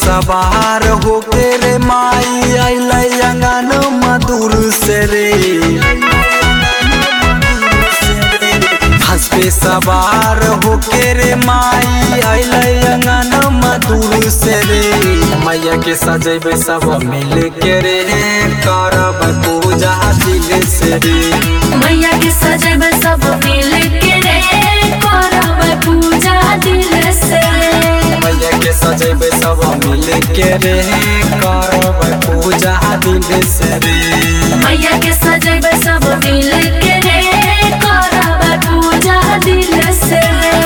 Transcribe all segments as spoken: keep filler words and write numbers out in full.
सवार होके रे माई आइल अंगन मधुर से रे। हंस पे सवार होके रे माई आइल अंगन मधुर से रे। मैया के सजेबे सब मिल के रे करब पूजा दिल से रे। मैया के सजेबे सब मिल के रे करब पूजा दिल से। मैया के सजेबे सब मिल के रे करब पूजा दिल से रे। मैया के सजेबे सब मिल के रे करब पूजा दिल से।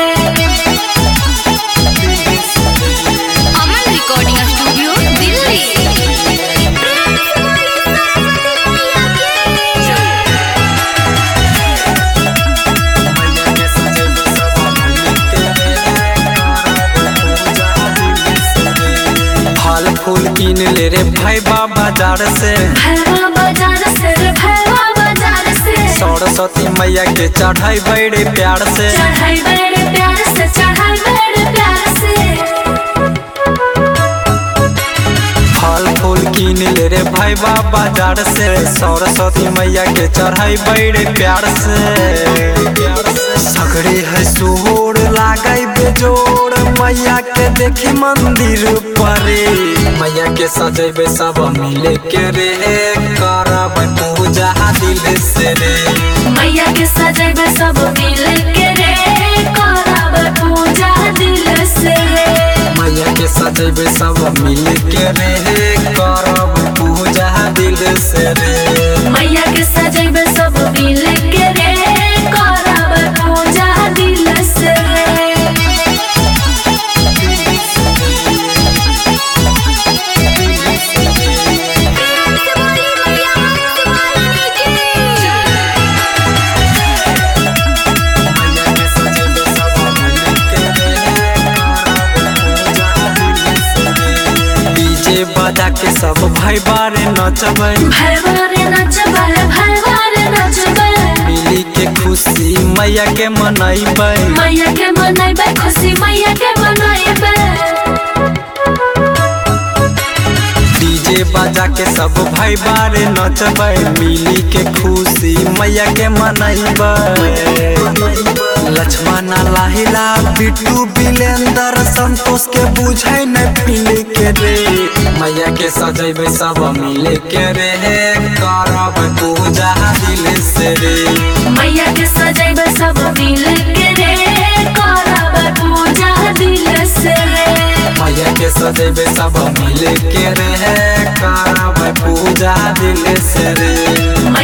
Aman recording studio Delhi. फल फूल कीन ले रे भाई बाजार से। भैरवा बाजार से रे भैरवा बाजार से। सरस्वती मैया के चढ़ाई बड़े प्यार से। चढ़ाई बड़े प्यार से चढ़ाई बड़े प्यार से। फल फूल कीन ले रे भाई बाजार से। सरस्वती मैया के चढ़ाई बड़े प्यार से। सगरे है सोर लागई बेजोड़ मैया के देखी मंदिर परे। मैया के सजेबे सब मिले के रे करब पूजा दिल से रे। मैया के सजेबे सब मिल के रे करब पूजा दिल से। मैया के सजेबे सब मिल के रे करब पूजा दिल से रे। मैया के सजेबे सब मिल के रे करब पूजा दिल से। बजा के सब भाई बारे नचबै। भैरवारे नचबै भैरवारे नचबै। मिली के खुशी मैया के मनैबै। मैया के मनैबै खुशी मैया के मनैबै। डीजे बजा के सब भाई बारे नचबै। मिली के खुशी मैया के मनैबै। लक्ष्मण लाहिला बिट्टू बिलेंदर संतोष के बुझै न पील के रे। मैया के सजेबे सब मिल के रे करब पूजा दिल से रे। मैया के सजेबे सब मिल के रे करब पूजा दिल से। मैया के सजेबे सब मिल के रे करब पूजा दिल से रे।